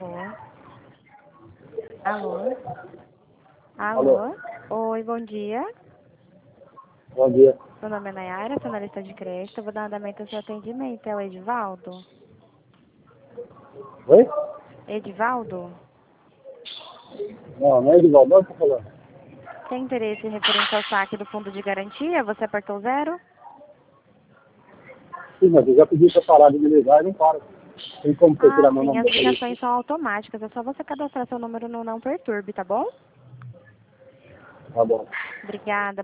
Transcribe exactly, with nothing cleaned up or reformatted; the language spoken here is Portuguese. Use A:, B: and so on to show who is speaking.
A: Alô? Alô? Alô? Oi, bom dia.
B: Bom dia.
A: Meu nome é Nayara, sou analista de crédito. Eu vou dar andamento ao seu atendimento. É o Edivaldo?
B: Oi?
A: Edivaldo?
B: Não, não é Edivaldo, não está falando.
A: Tem interesse referente ao saque do fundo de garantia? Você apertou zero?
B: Sim, mas eu já pedi para parar de me ligar e não para. Tem como você
A: Ah,
B: tirar meu
A: sim,
B: nome
A: as
B: da lista?
A: ligações são automáticas. É só você cadastrar seu número no Não Perturbe, tá bom?
B: Tá bom.
A: Obrigada.